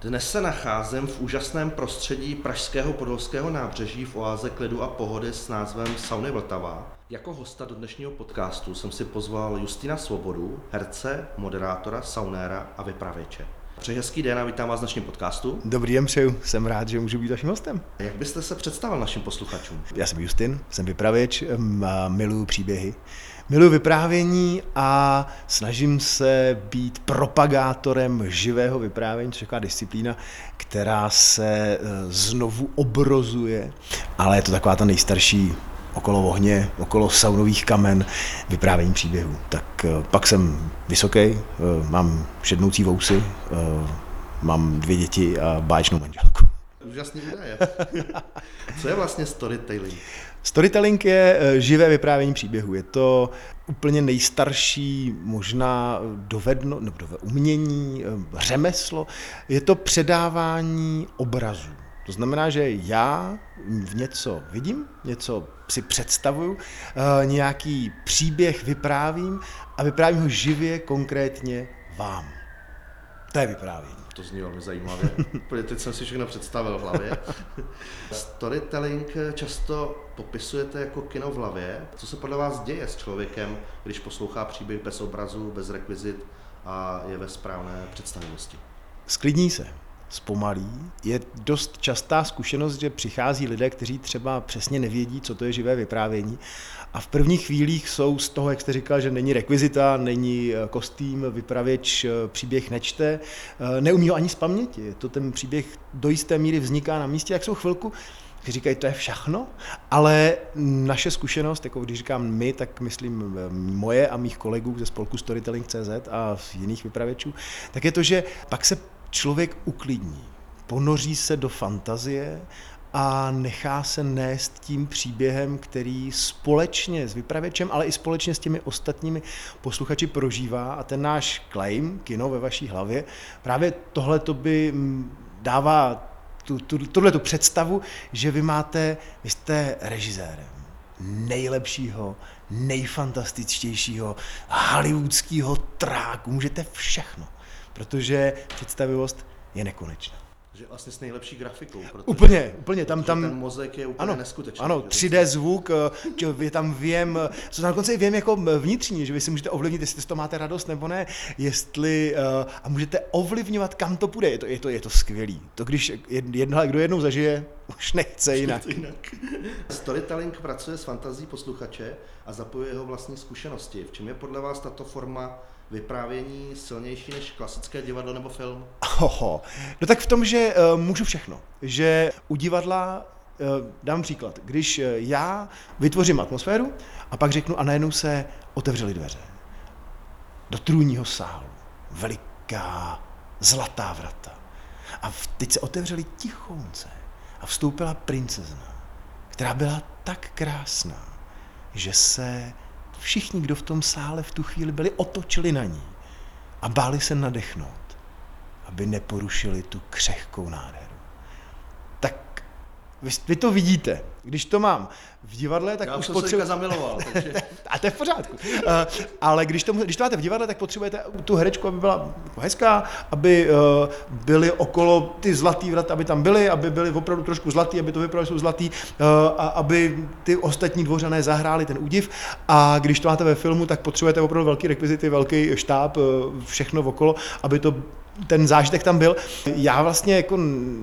Dnes se nacházím v úžasném prostředí pražského podolského nábřeží v oáze klidu a pohody s názvem Sauny Vltava. Jako hosta do dnešního podcastu jsem si pozval Justina Svobodu, herce, moderátora, saunéra a vypravěče. Přeji hezký den a vítám vás v dnešním podcastu. Dobrý den, přeju. Jsem rád, že můžu být vaším hostem. Jak byste se představil našim posluchačům? Já jsem Justin, jsem vypravěč, miluju příběhy, miluju vyprávění a snažím se být propagátorem živého vyprávění, což je taková disciplína, která se znovu obrozuje, ale je to taková ta nejstarší okolo ohně, okolo saunových kamen, vyprávění příběhů. Tak pak jsem vysoký, mám šednoucí vousy, mám 2 děti a báječnou manželku. Úžasný údaje. Co je vlastně storytelling? Storytelling je živé vyprávění příběhu. Je to úplně nejstarší možná umění, řemeslo. Je to předávání obrazů. To znamená, že já v něco vidím, něco si představuju, nějaký příběh vyprávím a vyprávím ho živě, konkrétně vám. To je vyprávění. To zní velmi zajímavě. Teď jsem si všechno představil v hlavě. Storytelling často popisujete jako kino v hlavě. Co se podle vás děje s člověkem, když poslouchá příběh bez obrazu, bez rekvizit a je ve správné představivosti? Sklidní se. Zpomalí. Je dost častá zkušenost, že přichází lidé, kteří třeba přesně nevědí, co to je živé vyprávění a v prvních chvílích jsou z toho, jak jste říkal, že není rekvizita, není kostým, vypravěč příběh nečte, neumí ho ani z paměti. To ten příběh do jisté míry vzniká na místě, jak jsou chvilku, když říkají, to je všechno, ale naše zkušenost, jako když říkám my, tak myslím moje a mých kolegů ze spolku Storytelling.cz a jiných vypravěčů, tak je to, že pak se člověk uklidní, ponoří se do fantazie a nechá se nést tím příběhem, který společně s vypravěčem, ale i společně s těmi ostatními posluchači prožívá. A ten náš claim, kino ve vaší hlavě, právě tohleto by dává tuhletu představu, že vy jste režisérem nejlepšího, nejfantastičtějšího, hollywoodského tráku, můžete všechno. Protože představivost je nekonečná. Že vlastně s nejlepší grafikou. Úplně. Tam ten mozek je úplně neskutečný. Ano, 3D zvuk, je tam věm, co dokonce i věm jako vnitřní, že vy si můžete ovlivnit, jestli z toho máte radost nebo ne, jestli, a můžete ovlivňovat, kam to půjde, je to skvělý. To když kdo jednou zažije, už nechce jinak. Storytelling pracuje s fantazí posluchače a zapojuje jeho vlastní zkušenosti. V čem je podle vás tato forma vyprávění silnější než klasické divadlo nebo film? No tak v tom, že můžu všechno. Že u divadla, dám příklad, když já vytvořím atmosféru a pak řeknu a najednou se otevřely dveře. Do trůního sálu. Veliká zlatá vrata. A teď se otevřely tichounce a vstoupila princezna, která byla tak krásná, že se všichni, kdo v tom sále v tu chvíli byli, otočili na ní a báli se nadechnout, aby neporušili tu křehkou nádheru. Tak vy to vidíte. Když to mám v divadle, tak já už potřebuji... zamiloval, takže... A to je v pořádku. Ale když to máte v divadle, tak potřebujete tu herečku, aby byla hezká, aby byly okolo ty zlatý vrata, aby tam byly, aby byly opravdu trošku zlatý, aby to vypadalo, jsou zlatý, a aby ty ostatní dvořané zahráli ten údiv. A když to máte ve filmu, tak potřebujete opravdu velký rekvizity, velký štáb, všechno okolo, aby ten zážitek tam byl. Já vlastně jako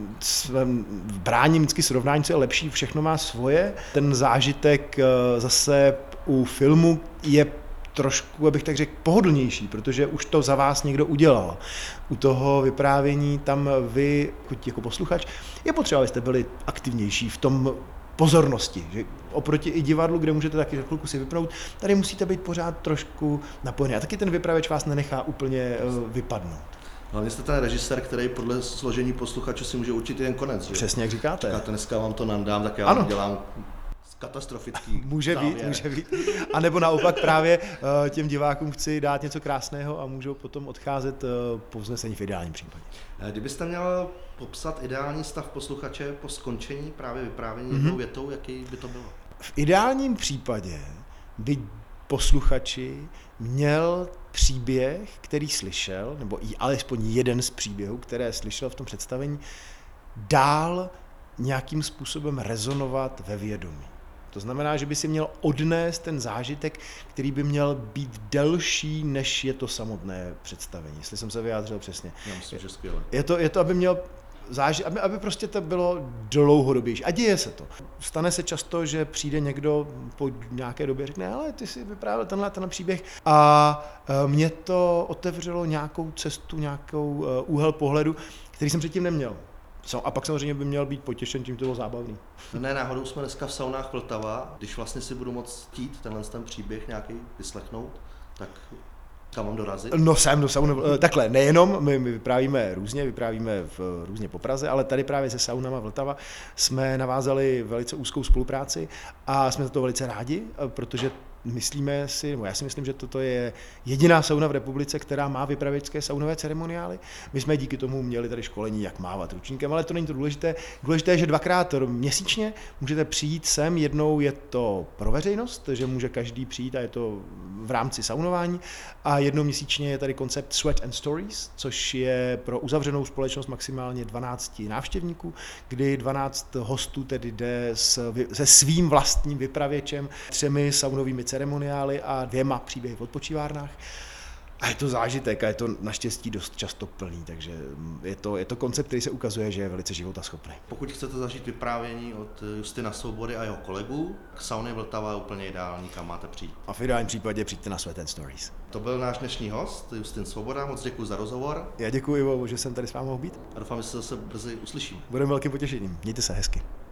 bráním vždycky srovnání, co je lepší, všechno má svoje. Ten zážitek zase u filmu je trošku, abych tak řekl, pohodlnější, protože už to za vás někdo udělal. U toho vyprávění tam vy, jako posluchač, je potřeba, abyste byli aktivnější v tom pozornosti. Že oproti i divadlu, kde můžete taky za chvilku si vypnout, tady musíte být pořád trošku napojený. A taky ten vypravěč vás nenechá úplně vypadnout. Hlavně jste ten režisér, který podle složení posluchačů si může určit jen konec. Že? Přesně jak říkáte. Říkáte, dneska vám to nandám, tak já vám dělám katastrofický Může být. A nebo naopak právě těm divákům chci dát něco krásného a můžou potom odcházet povznesení v ideálním případě. Kdybyste měl popsat ideální stav posluchače po skončení právě vyprávění jednou větou, jaký by to bylo? V ideálním případě by posluchači měl příběh, který slyšel, nebo i alespoň jeden z příběhů, které slyšel v tom představení, dál nějakým způsobem rezonovat ve vědomí. To znamená, že by si měl odnést ten zážitek, který by měl být delší, než je to samotné představení, jestli jsem se vyjádřil přesně. Já myslím, že skvěle. Je to, aby měl aby prostě to bylo dlouhodobější. A děje se to. Stane se často, že přijde někdo po nějaké době a řekne, ale ty si vyprávěl tenhle příběh. A mě to otevřelo nějakou cestu, nějakou úhel pohledu, který jsem předtím neměl. A pak samozřejmě by měl být potěšen, tím to bylo zábavný. Ne, náhodou jsme dneska v saunách Vltava. Když vlastně si budu moct chtít ten příběh nějaký vyslechnout, tak kam mám dorazit? No sem do sauny, takhle, nejenom, my vyprávíme různě po Praze, ale tady právě se saunama Vltava jsme navázali velice úzkou spolupráci a jsme za to velice rádi, protože já si myslím, že toto je jediná sauna v republice, která má vypravěčské saunové ceremoniály. My jsme díky tomu měli tady školení, jak mávat ručníkem, ale to není to důležité. Důležité je, že 2krát měsíčně můžete přijít sem. Jednou je to pro veřejnost, že může každý přijít a je to v rámci saunování. A jednou měsíčně je tady koncept Sweat and Stories, což je pro uzavřenou společnost maximálně 12 návštěvníků, kdy 12 hostů tedy jde se svým vlastním vypravěčem, 3 saunovými ceremoniály a 2 příběhy v odpočívárnách. A je to zážitek a je to naštěstí dost často plný, takže je to koncept, který se ukazuje, že je velice životaschopný. Pokud chcete zažít vyprávění od Justina Svobody a jeho kolegů, k sauně Vltava je úplně ideální, kam máte přijít. A v ideálním případě přijďte na Sweat and Stories. To byl náš dnešní host, Justin Svoboda, moc děkuji za rozhovor. Já děkuji, Ivo, že jsem tady s vámi mohl být. A doufám, že se zase brzy uslyšíme. Budeme velkým potěšením. Mějte se hezky.